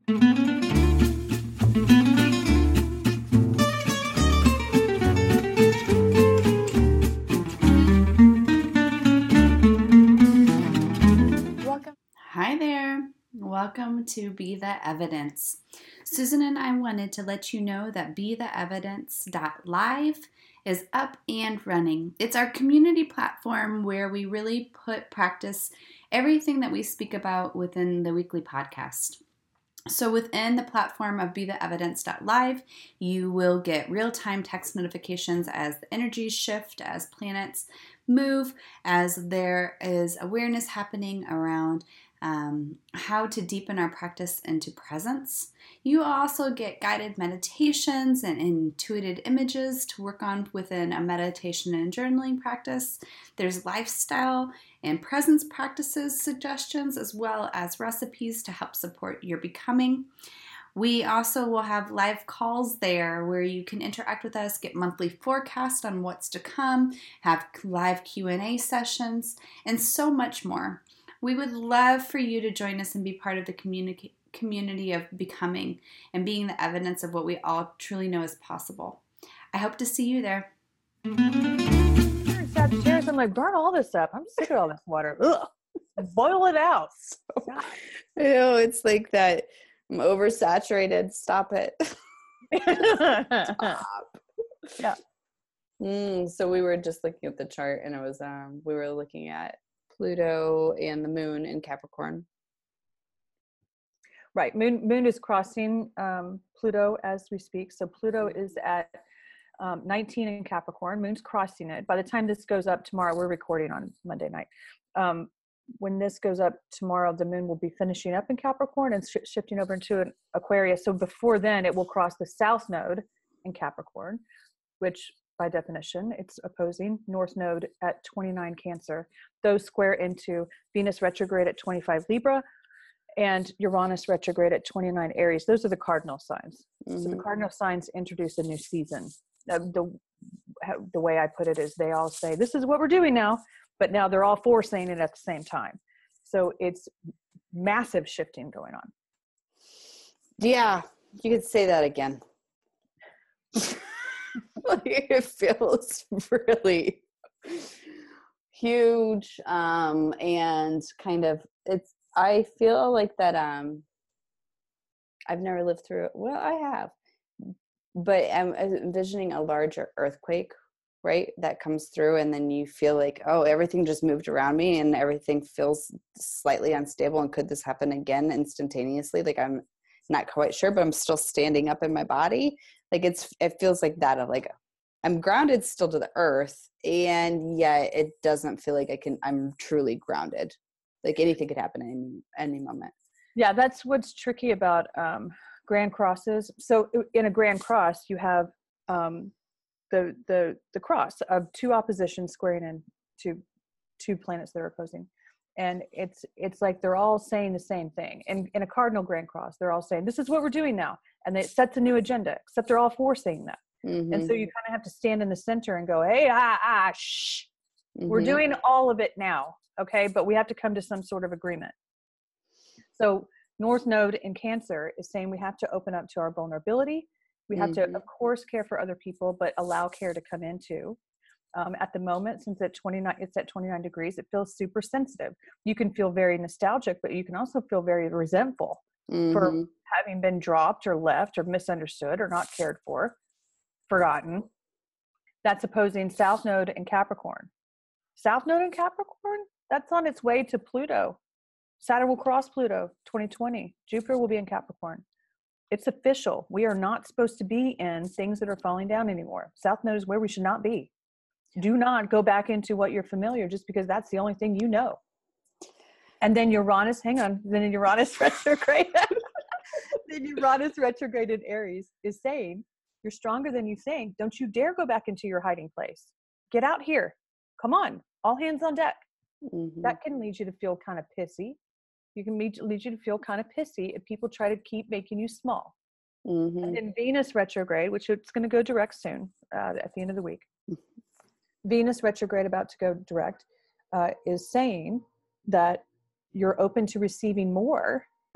Hi there. Welcome to Be the Evidence. Susan and I wanted to let you know that BeTheEvidence.live is up and running. It's our community platform where we really practice everything that we speak about within the weekly podcast. So within the platform of BeTheEvidence.live, you will get real-time text notifications as the energies shift, as planets move, as there is awareness happening around how to deepen our practice into presence. You also get guided meditations and intuitive images to work on within a meditation and journaling practice. There's lifestyle and presence practices suggestions, as well as recipes to help support your becoming. We also will have live calls there where you can interact with us, get monthly forecast on what's to come, have live Q&A sessions, and so much more. We would love for you to join us and be part of the community of becoming and being the evidence of what we all truly know is possible. I hope to see you there. Sagittarius, I'm like, burn all this up. I'm sick of all this water. Ugh. Boil it out. I know, it's like that. I'm oversaturated. Stop it. Stop. Yeah. So we were just looking at the chart, and it was we were looking at Pluto and the moon in Capricorn. Right. Moon is crossing Pluto as we speak. So Pluto is at 19 in Capricorn. Moon's crossing it. By the time this goes up tomorrow, we're recording on Monday night. When this goes up tomorrow, the moon will be finishing up in Capricorn and shifting over into an Aquarius. So before then, it will cross the south node in Capricorn, which by definition, it's opposing North Node at 29 Cancer. Those square into Venus retrograde at 25 Libra and Uranus retrograde at 29 Aries. Those are the cardinal signs. Mm-hmm. So the cardinal signs introduce a new season. The way I put it is they all say, this is what we're doing now, but now they're all four saying it at the same time. So it's massive shifting going on. Yeah, you could say that again. It feels really huge, and kind of I feel like that I've never lived through it. Well, I have, but I'm envisioning a larger earthquake, right, that comes through, and then you feel like, oh, everything just moved around me and everything feels slightly unstable, and could this happen again instantaneously? Like, I'm not quite sure, but I'm still standing up in my body. Like it feels like that, of like I'm grounded still to the earth, and yet it doesn't feel like I'm truly grounded. Like anything could happen any moment. Yeah, that's what's tricky about grand crosses. So in a grand cross, you have the cross of two oppositions squaring in two planets that are opposing. And it's like they're all saying the same thing. And in a cardinal grand cross, they're all saying, this is what we're doing now. And it sets a new agenda, except they're all four saying that. Mm-hmm. And so you kind of have to stand in the center and go, hey, shh. Mm-hmm. We're doing all of it now, okay? But we have to come to some sort of agreement. So North Node in Cancer is saying we have to open up to our vulnerability. We have to, of course, care for other people, but allow care to come into. At the moment, since it's at 29 degrees, it feels super sensitive. You can feel very nostalgic, but you can also feel very resentful for having been dropped or left or misunderstood or not cared for, forgotten. That's opposing South Node in Capricorn. South Node in Capricorn, that's on its way to Pluto. Saturn will cross Pluto 2020. Jupiter will be in Capricorn. It's official. We are not supposed to be in things that are falling down anymore. South Node is where we should not be. Do not go back into what you're familiar just because that's the only thing you know. And then Uranus retrograde. Then Uranus retrograde in Aries is saying, you're stronger than you think. Don't you dare go back into your hiding place. Get out here. Come on. All hands on deck. Mm-hmm. That can lead you to feel kind of pissy. You can lead you to feel kind of pissy if people try to keep making you small. Mm-hmm. And then Venus retrograde, which it's going to go direct soon at the end of the week. Venus retrograde about to go direct is saying that you're open to receiving more,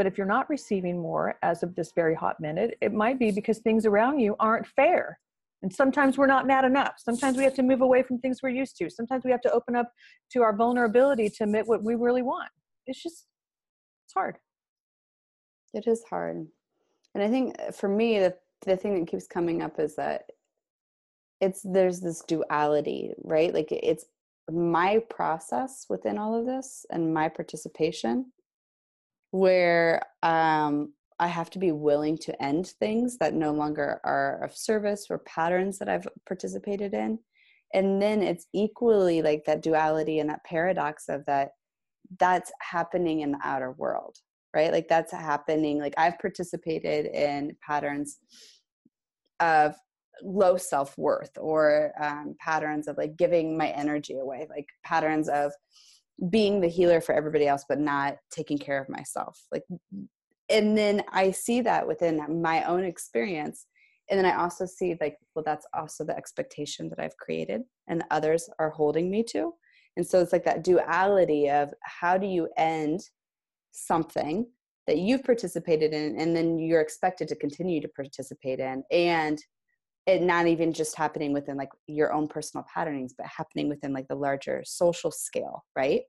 But if you're not receiving more as of this very hot minute, it might be because things around you aren't fair. And sometimes we're not mad enough. Sometimes we have to move away from things we're used to. Sometimes we have to open up to our vulnerability to admit what we really want. It's hard. It is hard. And I think for me, the thing that keeps coming up is that there's this duality, right? Like it's my process within all of this and my participation where I have to be willing to end things that no longer are of service or patterns that I've participated in. And then it's equally like that duality and that paradox of that's happening in the outer world, right? Like that's happening. Like I've participated in patterns of low self-worth or patterns of like giving my energy away, like patterns of being the healer for everybody else, but not taking care of myself. Like, and then I see that within my own experience. And then I also see like, well, that's also the expectation that I've created and others are holding me to. And so it's like that duality of how do you end something that you've participated in and then you're expected to continue to participate in, and it not even just happening within like your own personal patternings, but happening within like the larger social scale, right?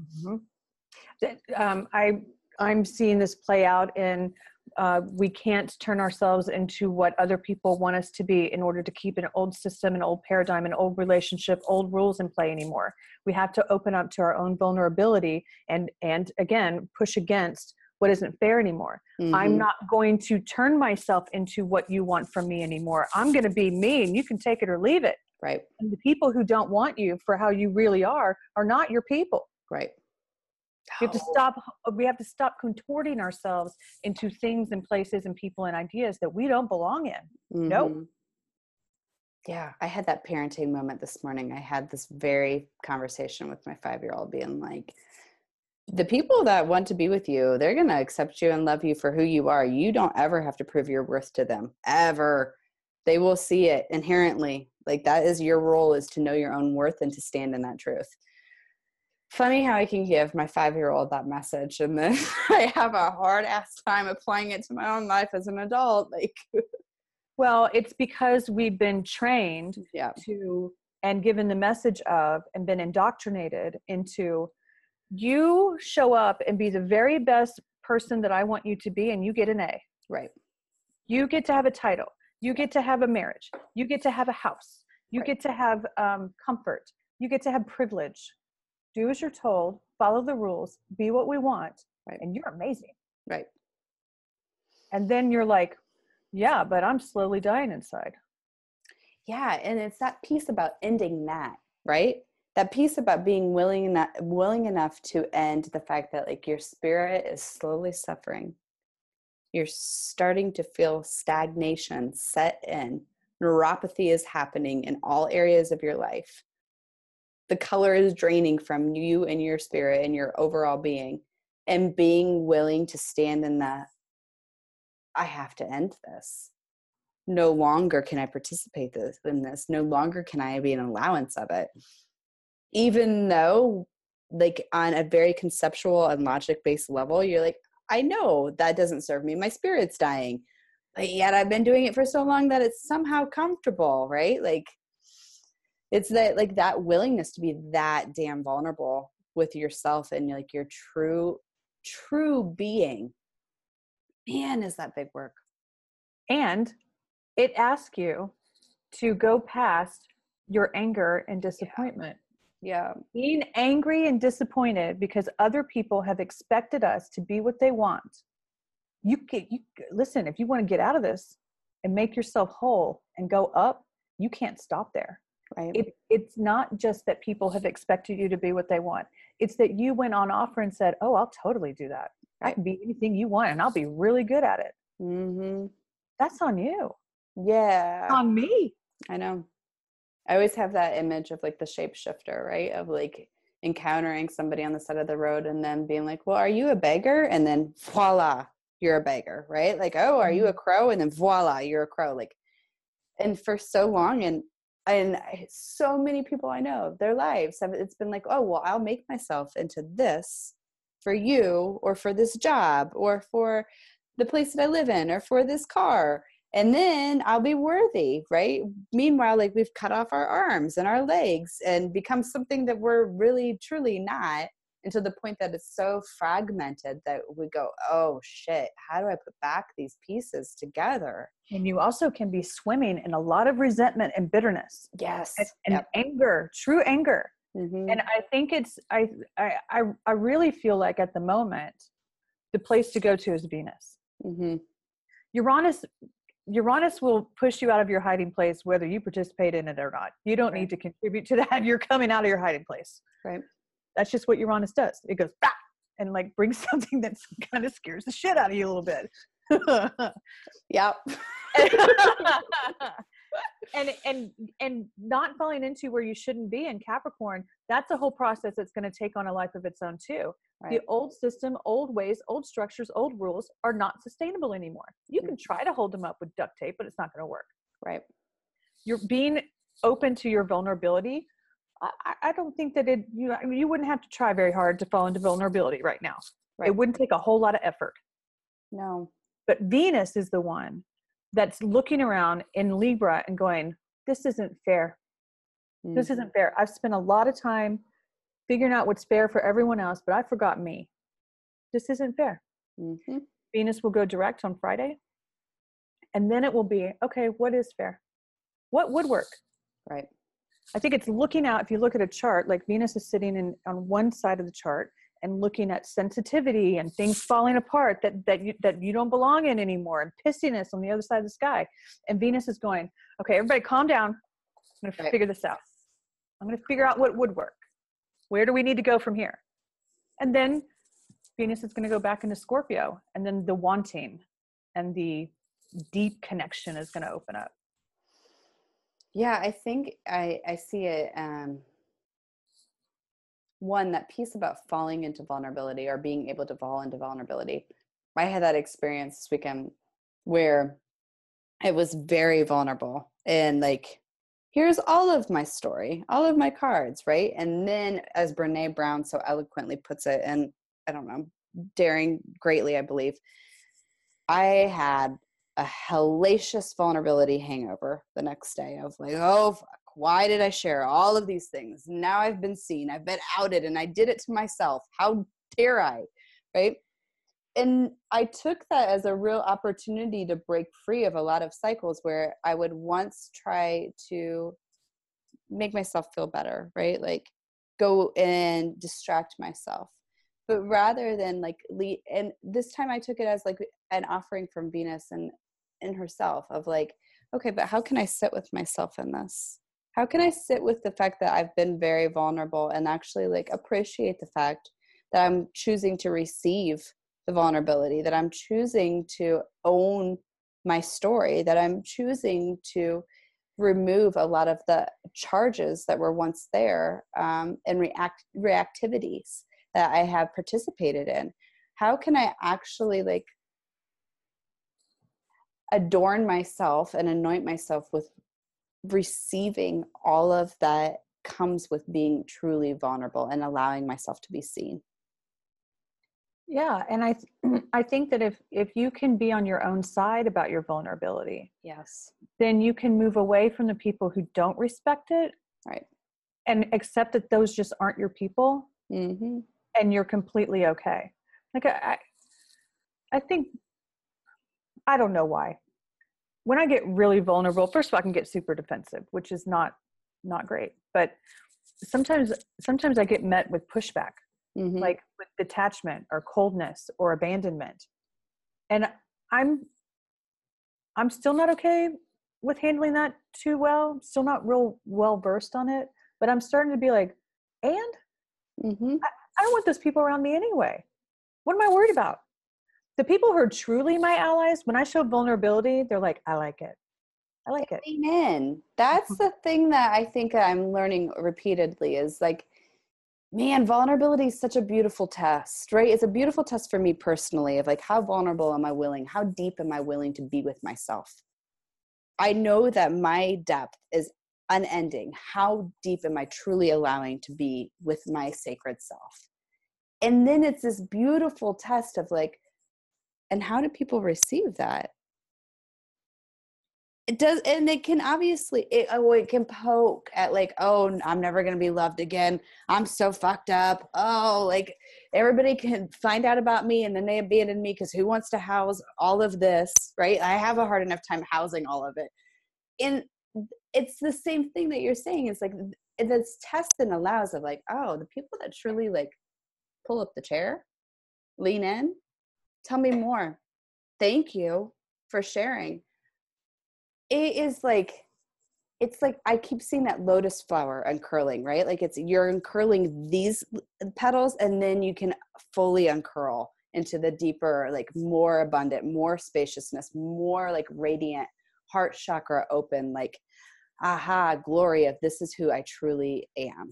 Mm-hmm. I'm seeing this play out in we can't turn ourselves into what other people want us to be in order to keep an old system, an old paradigm, an old relationship, old rules in play anymore. We have to open up to our own vulnerability and again, push against what isn't fair anymore. Mm-hmm. I'm not going to turn myself into what you want from me anymore. I'm going to be me and you can take it or leave it. Right. And the people who don't want you for how you really are not your people. Right. We have to stop contorting ourselves into things and places and people and ideas that we don't belong in. Mm-hmm. Nope. Yeah. I had that parenting moment this morning. I had this very conversation with my 5-year-old being like, the people that want to be with you, they're going to accept you and love you for who you are. You don't ever have to prove your worth to them, ever. They will see it inherently. Like that is your role, is to know your own worth and to stand in that truth. Funny how I can give my 5-year-old that message and then I have a hard ass time applying it to my own life as an adult. Like, well, it's because we've been trained to and given the message of and been indoctrinated into, you show up and be the very best person that I want you to be and you get an A. Right. You get to have a title. You get to have a marriage. You get to have a house. You get to have comfort. You get to have privilege. Do as you're told, follow the rules, be what we want, and you're amazing. Right. And then you're like, yeah, but I'm slowly dying inside. Yeah, and it's that piece about ending that, right? That piece about being willing enough to end the fact that like your spirit is slowly suffering. You're starting to feel stagnation set in. Neuropathy is happening in all areas of your life. The color is draining from you and your spirit and your overall being, and being willing to stand in that, I have to end this. No longer can I participate in this. No longer can I be an allowance of it. Even though like on a very conceptual and logic-based level, you're like, I know that doesn't serve me. My spirit's dying. But yet I've been doing it for so long that it's somehow comfortable, right? Like, it's that like that willingness to be that damn vulnerable with yourself and like your true being. Man, is that big work. And it asks you to go past your anger and disappointment. Yeah. Being angry and disappointed because other people have expected us to be what they want. You listen, if you want to get out of this and make yourself whole and go up, you can't stop there. Right. It's not just that people have expected you to be what they want. It's that you went on offer and said, oh, I'll totally do that. Right. I can be anything you want and I'll be really good at it. Mm-hmm. That's on you. Yeah. It's on me. I know. I always have that image of like the shapeshifter, right? Of like encountering somebody on the side of the road and then being like, well, are you a beggar? And then voila, you're a beggar, right? Like, oh, are you a crow? And then voila, you're a crow. Like, and for so long, and so many people I know, their lives it's been like, oh, well, I'll make myself into this for you or for this job or for the place that I live in or for this car. And then I'll be worthy, right? Meanwhile, like we've cut off our arms and our legs and become something that we're really, truly not, and to the point that it's so fragmented that we go, oh shit, how do I put back these pieces together? And you also can be swimming in a lot of resentment and bitterness. Yes. And anger, true anger. Mm-hmm. And I think it's, I really feel like at the moment, the place to go to is Venus. Mm-hmm. Uranus will push you out of your hiding place, whether you participate in it or not. You don't need to contribute to that. You're coming out of your hiding place. Right. That's just what Uranus does. It goes back and like brings something that kind of scares the shit out of you a little bit. Yep. and not falling into where you shouldn't be in Capricorn, that's a whole process that's going to take on a life of its own too. Right. The old system, old ways, old structures, old rules are not sustainable anymore. You can try to hold them up with duct tape, but it's not going to work. Right. You're being open to your vulnerability. I don't think that you wouldn't have to try very hard to fall into vulnerability right now. Right. It wouldn't take a whole lot of effort. No. But Venus is the one that's looking around in Libra and going, this isn't fair. Mm-hmm. This isn't fair. I've spent a lot of time figuring out what's fair for everyone else, but I forgot me. This isn't fair. Mm-hmm. Venus will go direct on Friday. And then it will be, okay, what is fair? What would work? Right. I think it's looking out, if you look at a chart, like Venus is sitting on one side of the chart and looking at sensitivity and things falling apart that you don't belong in anymore, and pissiness on the other side of the sky. And Venus is going, okay, everybody calm down. I'm going to figure this out. I'm going to figure out what would work. Where do we need to go from here? And then Venus is going to go back into Scorpio, and then the wanting and the deep connection is going to open up. Yeah, I think I see it. One, that piece about falling into vulnerability or being able to fall into vulnerability. I had that experience this weekend where it was very vulnerable and like, here's all of my story, all of my cards, right? And then as Brene Brown so eloquently puts it, and I don't know, daring greatly, I believe, I had a hellacious vulnerability hangover the next day of like, oh, fuck, why did I share all of these things? Now I've been seen, I've been outed, and I did it to myself. How dare I, right? And I took that as a real opportunity to break free of a lot of cycles where I would once try to make myself feel better, right? Like go and distract myself. But rather than like, and this time I took it as like an offering from Venus and in herself of like, okay, but how can I sit with myself in this? How can I sit with the fact that I've been very vulnerable and actually like appreciate the fact that I'm choosing to receive the vulnerability, that I'm choosing to own my story, that I'm choosing to remove a lot of the charges that were once there and reactivities that I have participated in. How can I actually like adorn myself and anoint myself with receiving all of that comes with being truly vulnerable and allowing myself to be seen? Yeah, and I think that if you can be on your own side about your vulnerability, yes, then you can move away from the people who don't respect it, right, and accept that those just aren't your people, mm-hmm. and you're completely okay. Like I think, I don't know why. When I get really vulnerable, first of all, I can get super defensive, which is not great. But sometimes I get met with pushback, mm-hmm. like with detachment or coldness or abandonment, and I'm still not okay with handling that too well. I'm still not real well versed on it, but I'm starting to be like, mm-hmm. I don't want those people around me anyway. What am I worried about? The people who are truly my allies, when I show vulnerability, they're like, I like it. I like it. Amen. That's the thing that I think I'm learning repeatedly is like, man, vulnerability is such a beautiful test, right? It's a beautiful test for me personally of like, how vulnerable am I willing? How deep am I willing to be with myself? I know that my depth is unending. How deep am I truly allowing to be with my sacred self? And then it's this beautiful test of like, and how do people receive that? It does, and it can obviously, it can poke at like, oh, I'm never going to be loved again. I'm so fucked up. Oh, like everybody can find out about me and then they abandon me because who wants to house all of this, right? I have a hard enough time housing all of it. And it's the same thing that you're saying. It's like this test and allows of like, oh, the people that truly like pull up the chair, lean in, tell me more. Thank you for sharing. It is like, it's like I keep seeing that lotus flower uncurling, right? Like you're uncurling these petals and then you can fully uncurl into the deeper, like more abundant, more spaciousness, more like radiant, heart chakra open, like, aha, glory of this is who I truly am.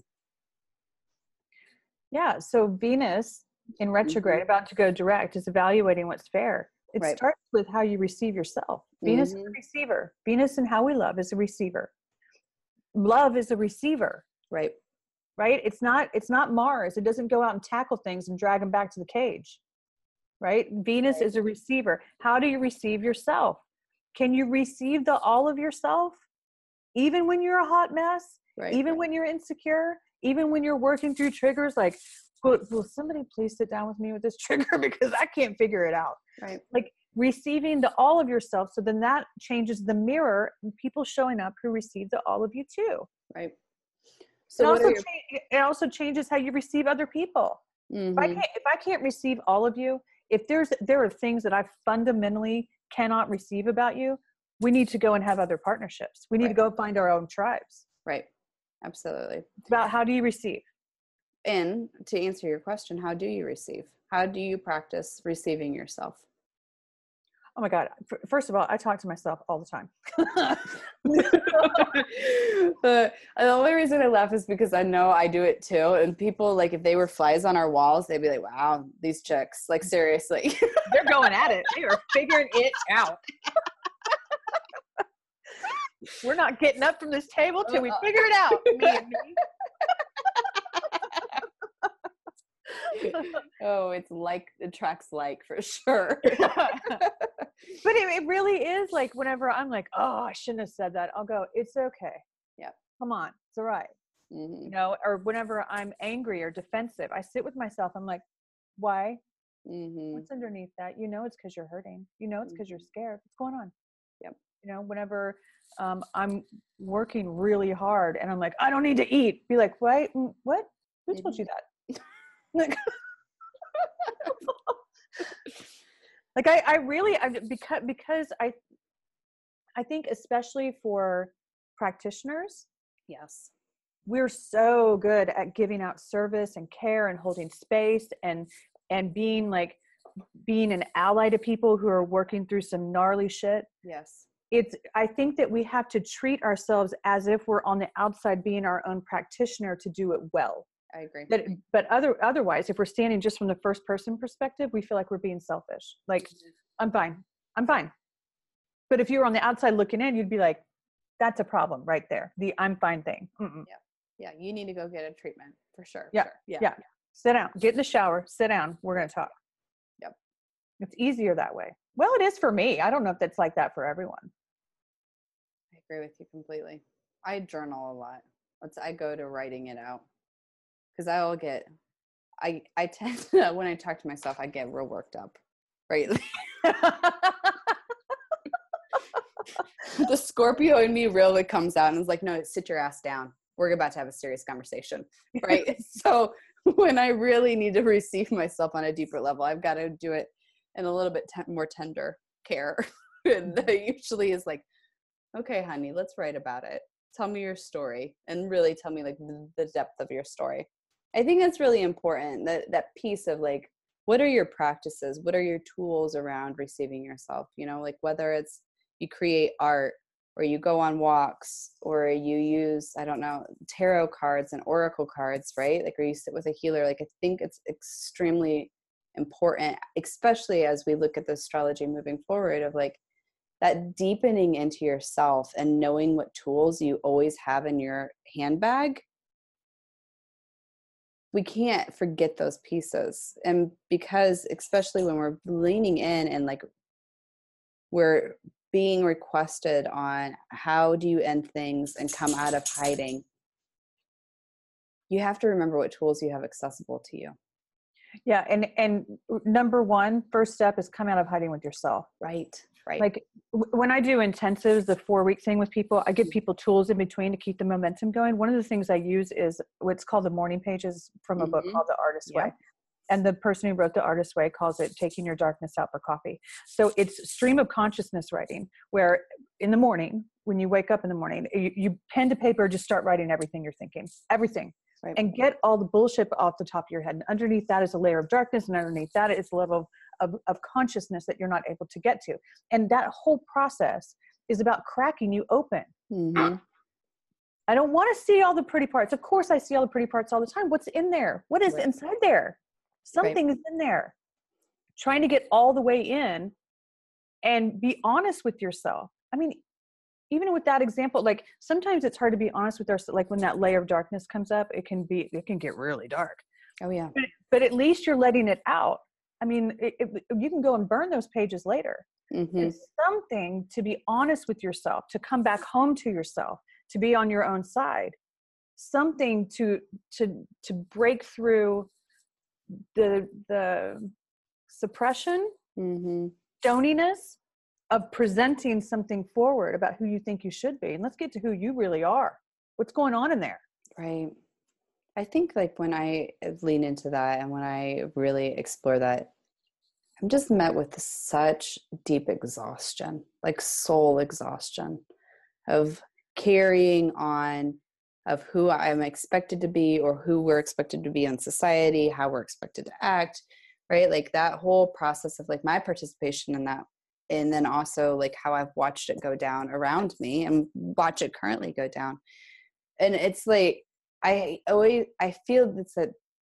Yeah. So Venus in retrograde, about to go direct, is evaluating what's fair. It starts with how you receive yourself. Venus is a receiver. Venus and how we love is a receiver. Love is a receiver. Right. It's not Mars. It doesn't go out and tackle things and drag them back to the cage. Right? Venus is a receiver. How do you receive yourself? Can you receive all of yourself? Even when you're a hot mess, even when you're insecure, even when you're working through triggers, like, will somebody please sit down with me with this trigger because I can't figure it out. Right. Like receiving all of yourself. So then that changes the mirror and people showing up who receive all of you too. Right. So it also changes how you receive other people. If I can't receive all of you, if there are things that I fundamentally cannot receive about you, we need to go and have other partnerships. We need to go find our own tribes. Right. Absolutely. It's about how do you receive? And to answer your question, how do you receive? How do you practice receiving yourself? Oh my God. First of all, I talk to myself all the time. The only reason I laugh is because I know I do it too. And people, like, if they were flies on our walls, they'd be like, wow, these chicks, like, seriously. They're going at it. They are figuring it out. We're not getting up from this table till we figure it out. Me and me. Oh, it's like attracts like for sure. But it really is like whenever I'm like, oh, I shouldn't have said that. I'll go, it's okay. Yeah. Come on. It's all right. You know, or whenever I'm angry or defensive, I sit with myself. I'm like, why? What's underneath that? You know, it's because you're hurting. You know, it's because you're scared. What's going on? Yep. You know, whenever I'm working really hard and I'm like, I don't need to eat. Be like, wait, what? Who told you that? Like I really because I think especially for practitioners, yes, we're so good at giving out service and care and holding space and being an ally to people who are working through some gnarly shit. Yes. I think that we have to treat ourselves as if we're on the outside being our own practitioner to do it well. I agree. But otherwise, if we're standing just from the first person perspective, we feel like we're being selfish. Like, I'm fine. But if you were on the outside looking in, you'd be like, that's a problem right there. The I'm fine thing. Yeah. You need to go get a treatment for sure. Yeah. Sure. Yeah. Sit down, get in the shower, sit down. We're going to talk. Yep. It's easier that way. Well, it is for me. I don't know if that's like that for everyone. I agree with you completely. I journal a lot. I go to writing it out. Because I tend to, when I talk to myself, I get real worked up, right? The Scorpio in me really comes out and is like, no, sit your ass down. We're about to have a serious conversation, right? So when I really need to receive myself on a deeper level, I've got to do it in a little bit more tender care. And that usually is like, okay, honey, let's write about it. Tell me your story and really tell me like the depth of your story. I think that's really important, that piece of like, what are your practices? What are your tools around receiving yourself? You know, like whether it's you create art or you go on walks or you use, I don't know, tarot cards and oracle cards, right? Like, or you sit with a healer. Like, I think it's extremely important, especially as we look at the astrology moving forward, of like that deepening into yourself and knowing what tools you always have in your handbag we can't forget those pieces. And because, especially when we're leaning in and like we're being requested on how do you end things and come out of hiding, you have to remember what tools you have accessible to you. Yeah. And number one, first step is come out of hiding with yourself. Right. Like when I do intensives, the 4-week thing with people, I give people tools in between to keep the momentum going. One of the things I use is what's called the morning pages from a book called The Artist's Way. And the person who wrote The Artist's Way calls it taking your darkness out for coffee. So it's stream of consciousness writing, where in the morning, when you wake up in the morning, you pen to paper, just start writing everything you're thinking, everything. Right. And get all the bullshit off the top of your head. And underneath that is a layer of darkness. And underneath that is a level of consciousness that you're not able to get to. And that whole process is about cracking you open. Mm-hmm. I don't want to see all the pretty parts. Of course, I see all the pretty parts all the time. What's in there? What is inside there? Something is in there. Trying to get all the way in and be honest with yourself. I mean, even with that example, like sometimes it's hard to be honest with ourselves. Like when that layer of darkness comes up, it can get really dark. Oh yeah. But at least you're letting it out. I mean, you can go and burn those pages later. Mm-hmm. It's something to be honest with yourself, to come back home to yourself, to be on your own side, something to break through the suppression, stoniness of presenting something forward about who you think you should be. And let's get to who you really are. What's going on in there? Right. I think like when I lean into that and when I really explore that, I'm just met with such deep exhaustion, like soul exhaustion of carrying on of who I'm expected to be or who we're expected to be in society, how we're expected to act, right? Like that whole process of like my participation in that. And then also like how I've watched it go down around me and watch it currently go down. And it's like, I feel it's that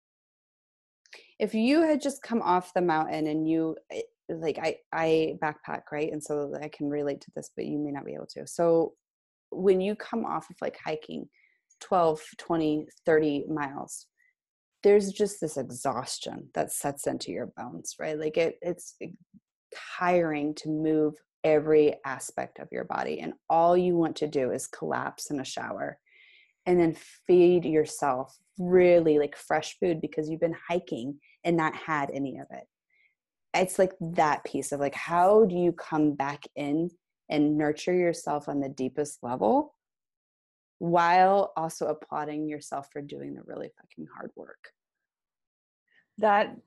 if you had just come off the mountain and you like, I backpack, right? And so I can relate to this, but you may not be able to. So when you come off of like hiking 12, 20, 30 miles, there's just this exhaustion that sets into your bones, right? Like it's tiring to move every aspect of your body. And all you want to do is collapse in a shower and then feed yourself really like fresh food because you've been hiking and not had any of it. It's like that piece of like, how do you come back in and nurture yourself on the deepest level while also applauding yourself for doing the really fucking hard work? That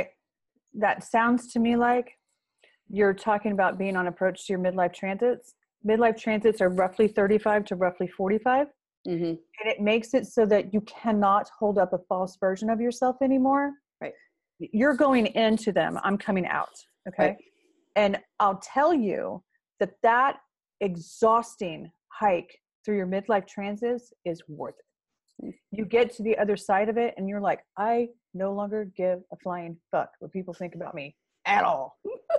sounds to me like you're talking about being on approach to your midlife transits. Midlife transits are roughly 35 to roughly 45. Mm-hmm. And it makes it so that you cannot hold up a false version of yourself anymore. Right. You're going into them. I'm coming out. Okay. Right. And I'll tell you that exhausting hike through your midlife transits is worth it. Mm-hmm. You get to the other side of it and you're like, I no longer give a flying fuck what people think about me at all.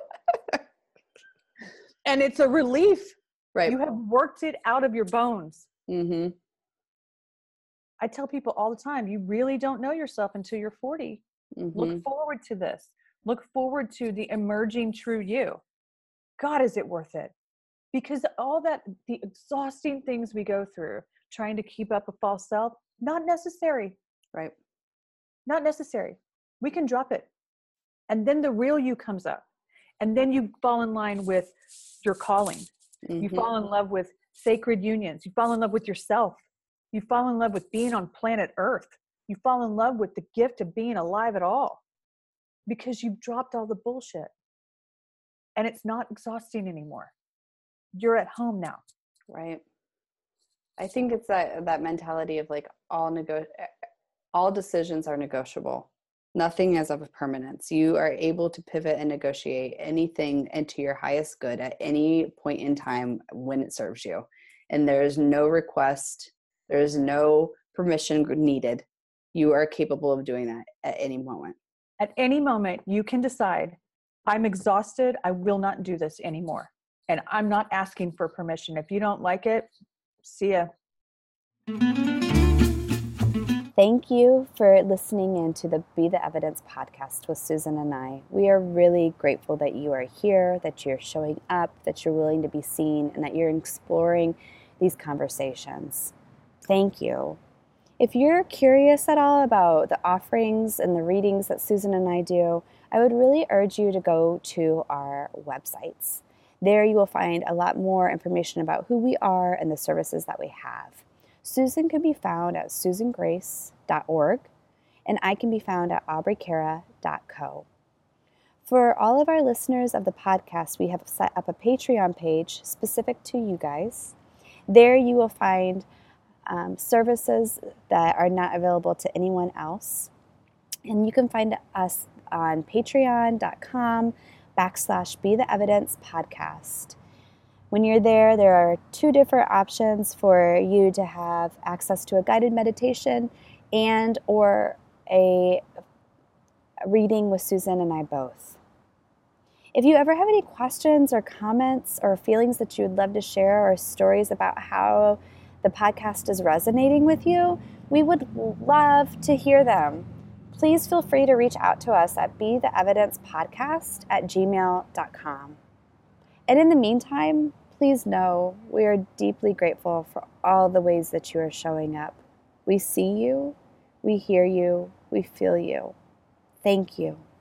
And it's a relief. Right. You have worked it out of your bones. Mm-hmm. I tell people all the time, you really don't know yourself until you're 40. Mm-hmm. Look forward to this. Look forward to the emerging true you. God, is it worth it? Because all that, the exhausting things we go through, trying to keep up a false self, not necessary. Right. Not necessary. We can drop it. And then the real you comes up. And then you fall in line with your calling. Mm-hmm. You fall in love with sacred unions. You fall in love with yourself. You fall in love with being on planet Earth. You fall in love with the gift of being alive at all because you've dropped all the bullshit and it's not exhausting anymore. You're at home now. Right. I think it's that mentality of like all decisions are negotiable. Nothing is of permanence. You are able to pivot and negotiate anything into your highest good at any point in time when it serves you. And there's no request. There's no permission needed. You are capable of doing that at any moment. At any moment, you can decide, I'm exhausted. I will not do this anymore. And I'm not asking for permission. If you don't like it, see ya. Thank you for listening in to the Be the Evidence podcast with Susan and I. We are really grateful that you are here, that you're showing up, that you're willing to be seen, and that you're exploring these conversations. Thank you. If you're curious at all about the offerings and the readings that Susan and I do, I would really urge you to go to our websites. There you will find a lot more information about who we are and the services that we have. Susan can be found at susangrace.org, and I can be found at aubreycara.co. For all of our listeners of the podcast, we have set up a Patreon page specific to you guys. There you will find services that are not available to anyone else. And you can find us on patreon.com/Be the Evidence podcast. When you're there, there are 2 different options for you to have access to a guided meditation and or a reading with Susan and I both. If you ever have any questions or comments or feelings that you would love to share or stories about how the podcast is resonating with you, we would love to hear them. Please feel free to reach out to us at betheevidencepodcast@gmail.com. And in the meantime, please know we are deeply grateful for all the ways that you are showing up. We see you, we hear you, we feel you. Thank you.